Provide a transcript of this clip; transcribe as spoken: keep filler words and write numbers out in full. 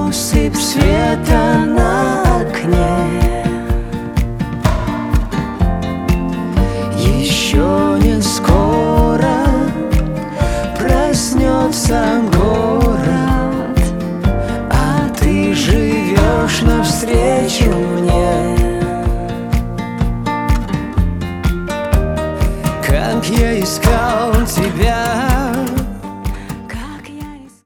россыпь света на окне. Еще не скоро проснется город, а ты живешь навстречу мне. Как я искал